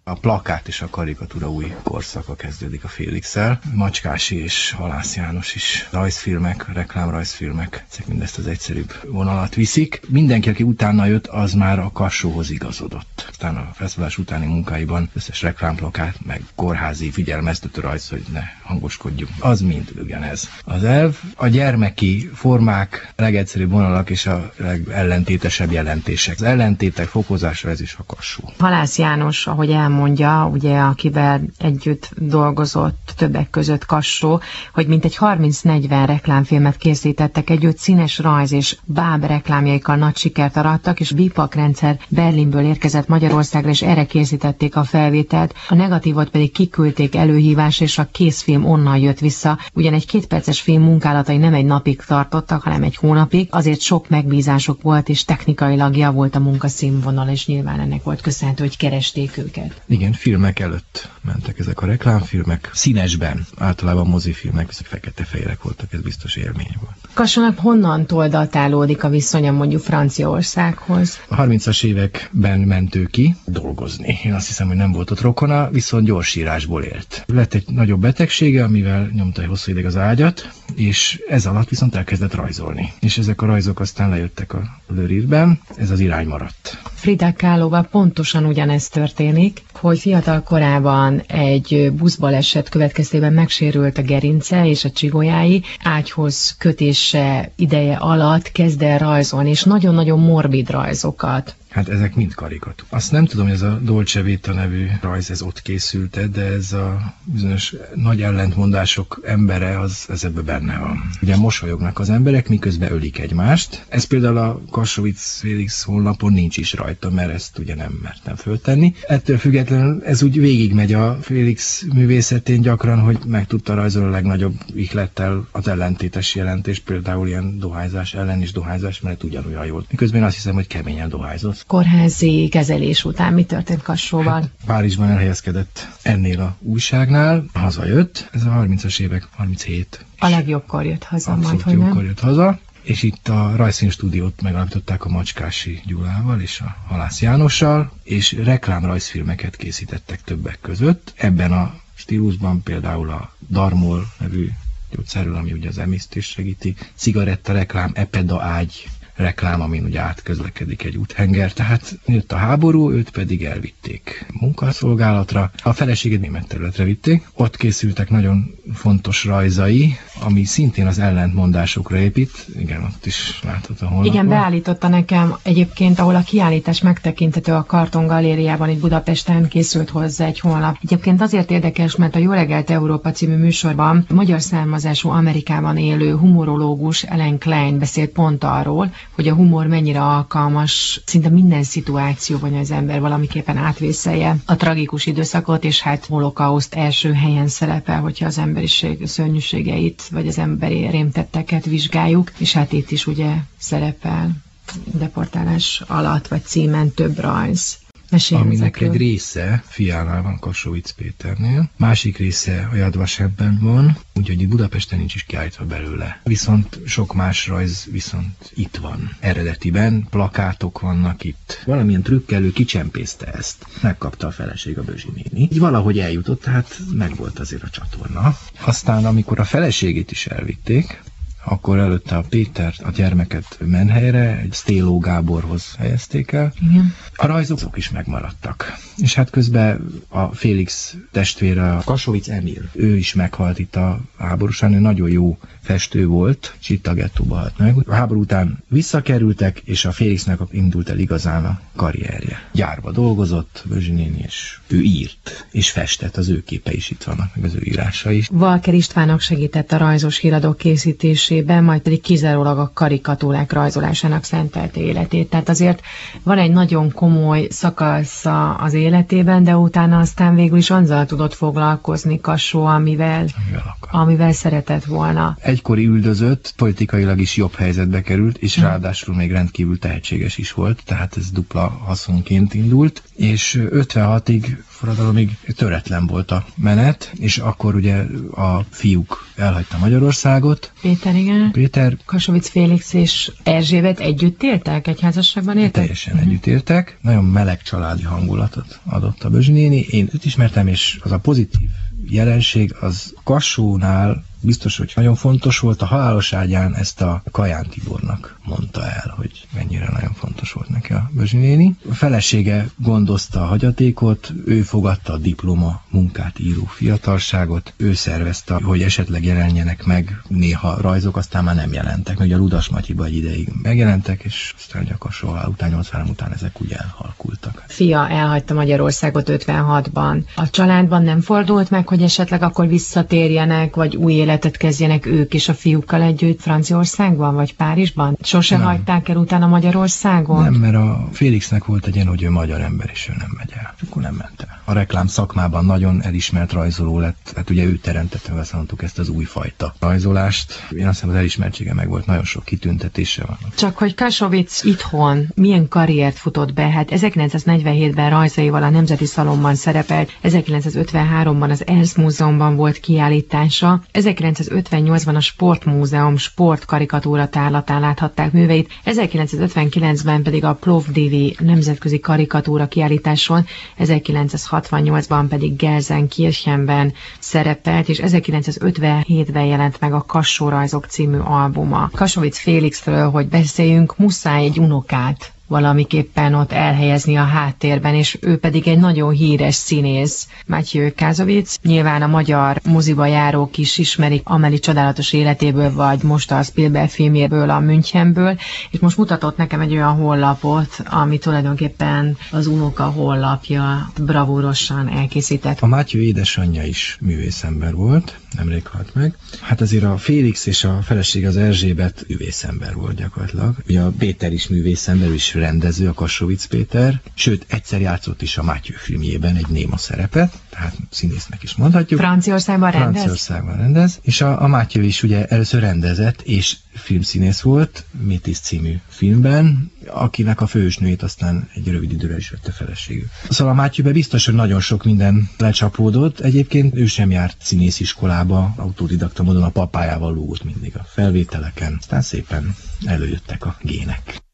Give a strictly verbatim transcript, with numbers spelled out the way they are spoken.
A plakát és a karikatúra új korszaka kezdődik a Félixszel. Macskási és Halász János is rajzfilmek, reklámrajzfilmek, ezek mindezt az egyszerűbb vonalat viszik. Mindenki, aki utána jött, az már a Kassóhoz igazodott. Aztán a felszólás utáni munkáiban összes reklámplakát, meg kórházi figyelmeztető rajz, hogy ne hangoskodjunk. Az mind ugyanez. Az elv, a gyermeki formák, legegyszerűbb vonalak és a legellentétesebb jelentések. Az ellentétek fokozása, ez is a Kassó. Halász János, ahogy elmondja, ugye, akivel együtt dolgozott többek között Kassó, hogy mintegy harminc-negyven reklámfilmet készítettek együtt, színes rajz és báb reklámjaikkal nagy sikert arattak, és Bipak rendszer Berlinből érkezett Magyarországra, és erre készítették a felvételt. A negatívot pedig kiküldték előhívás, és a készfilm onnan jött vissza. Ugyan egy kétperces film munkálatai nem egy napig tartottak, hanem egy hónapig, azért sok megbízások volt, és technikailag javult a munkaszínvonal, és nyilván ennek volt köszönhető, hogy keresték őket. Igen, filmek előtt mentek ezek a reklámfilmek, színesben, általában mozifilmek, viszont fekete-fehérek voltak, ez biztos élmény volt. Kassónak honnantól datálódik a viszonya mondjuk Franciaországhoz? A harmincas években ment ő ki dolgozni. Én azt hiszem, hogy nem volt ott rokona, viszont gyorsírásból élt. Lett egy nagyobb betegsége, amivel nyomta egy hosszú ideig az ágyat, és ez alatt viszont elkezdett rajzolni. És ezek a rajzok aztán lejöttek a Lőrírben, ez az irány maradt. Frida Kahloval pontosan ugyanez történik, hogy fiatal korában egy buszbaleset következtében megsérült a gerince és a csigolyái, ágyhoz kötése ideje alatt kezd el rajzolni, és nagyon-nagyon morbid rajzokat. Hát ezek mind karikatúrák. Azt nem tudom, hogy ez a Dolce Vita nevű rajz, ez ott készült, de ez a bizonyos nagy ellentmondások embere, az ez ebben benne van. Ugye mosolyognak az emberek, miközben ölik egymást. Ez például a Kassovitz-Félix honlapon nincs is rajta, mert ezt ugye nem mertem föltenni. Ettől függetlenül ez úgy végigmegy a Félix művészetén gyakran, hogy meg tudta rajzolni a legnagyobb ihlettel az ellentétes jelentést, például ilyen dohányzás ellen is dohányzás, mert ugyanolyan jól. Miközben azt hiszem, hogy keményen dohányzott. Kórházi kezelés után mi történt Kassóval? Hát, Párizsban elhelyezkedett ennél a újságnál, hazajött, ez a harmincas évek, harminchét. A legjobbkor jött haza, abszolút majd, hogy jókor jött haza, és itt a rajzfilmstúdiót megalapították a Macskási Gyulával és a Halász Jánossal, és reklámrajzfilmeket készítettek többek között. Ebben a stílusban például a Darmol nevű gyógyszerről, ami ugye az emésztést segíti, cigaretta reklám, Epeda ágy reklám, amin ugye átközlekedik egy úthenger, tehát jött a háború, őt pedig elvitték munkaszolgálatra. A feleségét német területre vitték, ott készültek nagyon fontos rajzai, ami szintén az ellentmondásokra épít, igen, ott is látható a honlapon. Igen, beállította nekem egyébként, ahol a kiállítás megtekinthető a Karton Galériában, itt Budapesten készült hozzá egy honlap. Egyébként azért érdekes, mert a Jó reggelt Európa című műsorban magyar származású Amerikában élő humorológus Ellen Klein beszélt pont arról, hogy a humor mennyire alkalmas szinte minden szituációban, az ember valamiképpen átvészelje a tragikus időszakot, és hát holokauszt első helyen szerepel, hogyha az emberiség szörnyűségeit, vagy az emberi rémtetteket vizsgáljuk, és hát itt is ugye szerepel deportálás alatt, vagy címen több rajz. Mesélj aminek ezekről. egy része fiánál van, Kassovitz Péternél, másik része a Yad Vashemben van, úgyhogy itt Budapesten nincs is kiállítva belőle. Viszont sok más rajz viszont itt van. Eredetiben plakátok vannak itt. Valamilyen trükkelő kicsempészte ezt. Megkapta a feleség, a Bözsi néni. Így valahogy eljutott, tehát megvolt azért a csatorna. Aztán amikor a feleségét is elvitték, akkor előtte a Pétert, a gyermeket Menhelyre, egy Sztéló Gáborhoz helyezték el. Igen. A rajzok is megmaradtak. És hát közben a Félix testvére, a Kassovitz Emil, ő is meghalt itt a háborúsán, ő nagyon jó festő volt, és itt a gettóba halt meg. A háború után visszakerültek, és a Félixnek indult el igazán a karrierje. Gyárba dolgozott, Bözsi néni, és ő írt, és festett, az ő képe is itt vannak, meg az ő írása is. Walker Istvánnak segített a rajzos híradók készítésében, majd pedig kizárólag a karikatúrák rajzolásának szentelte életét. Tehát azért van egy nagyon komoly szakasza az életében, de utána aztán végül is azzal tudott foglalkozni Kassó, amivel, amivel, amivel szeretett volna. Egykori üldözött, politikailag is jobb helyzetbe került, és hmm. ráadásul még rendkívül tehetséges is volt, tehát ez dupla haszonként indult, és ötvenhatig forradalomig töretlen volt a menet, és akkor ugye a fiúk elhagyta Magyarországot. Péter, igen. Péter. Kassovitz Félix és Erzsébet együtt éltek? Egy házasságban éltek? Teljesen uh-huh. együtt éltek. Nagyon meleg családi hangulatot adott a Bözsy néni. Én őt ismertem, és az a pozitív jelenség az Kassónál biztos, hogy nagyon fontos volt. A halálos ágyán ezt a Kaján Tibornak mondta el, hogy mennyire nagyon fontos volt neki a Bözsy néni. A felesége gondozta a hagyatékot, ő fogadta a diploma munkát író fiatalságot, ő szervezte, hogy esetleg jelenjenek meg néha rajzok, aztán már nem jelentek, mert ugye a Ludas Matyiba egy ideig megjelentek, és aztán ugye a Kassó halál után, nyolcvanhárom után ezek úgy elhalkultak. Fia elhagyta Magyarországot ötvenhatban. A családban nem fordult meg, hogy esetleg akkor visszatérjenek, vagy új életet kezdjenek ők és a fiúkkal együtt Franciaországban, vagy Párizsban? Sose nem. hagyták el utána Magyarországon? Nem, mert a Félixnek volt egy ilyen, hogy ő magyar ember, és ő nem megy el. És akkor nem ment el. A reklám szakmában nagyon elismert rajzoló lett, hát ugye ő teremtette, azt mondtuk, ezt az újfajta rajzolást. Én azt hiszem, az elismertsége meg volt, nagyon sok kitüntetése van. Csak hogy Kassovitz itthon milyen karriert futott be? Hát ezerkilencszáznegyvenhétben rajzaival a Nemzeti Szalonban szerepelt, ezerkilencszázötvenháromban az Ernst Múzeumban volt kiállítása, ezerkilencszázötvennyolcban a Sportmúzeum sportkarikatúra tárlatán láthatták műveit, ezerkilencszázötvenkilencben pedig a Plovdivi nemzetközi karikatúra kiállításon, ezerkilencszázhatvannyolcban pedig Gelsenkirchenben szerepelt, és ezerkilencszázötvenhétben jelent meg a Kassó-rajzok című albuma. Kassovitz Félixről, hogy beszéljünk, muszáj egy unokát valamiképpen ott elhelyezni a háttérben, és ő pedig egy nagyon híres színész, Matthew Kassovitz. Nyilván a magyar moziba járók is ismerik Amélie csodálatos életéből, vagy most a Spielberg filmjéből, a Münchenből, és most mutatott nekem egy olyan honlapot, ami tulajdonképpen az unoka honlapja, bravúrosan elkészített. A Matthew édesanyja is művészember volt, nemrég halt meg. Hát azért a Félix és a feleség az Erzsébet művészember volt gyakorlatilag. Ugye a Péter is művészember, ő is rendező, a Kassovitz Péter, sőt, egyszer játszott is a Matthew filmjében egy néma szerepet, tehát színésznek is mondhatjuk. Franciaországban rendez? Franciaországban rendez, és a, a Matthew is ugye először rendezett, és filmszínész volt, Métis című filmben, akinek a főhősnőjét aztán egy rövid időre is vette feleségül. Szóval a Matthewbe biztos, hogy nagyon sok minden lecsapódott. Egyébként ő sem járt színésziskolába, autodidakta módon a papájával lógott mindig a felvételeken, aztán szépen előjöttek a gének.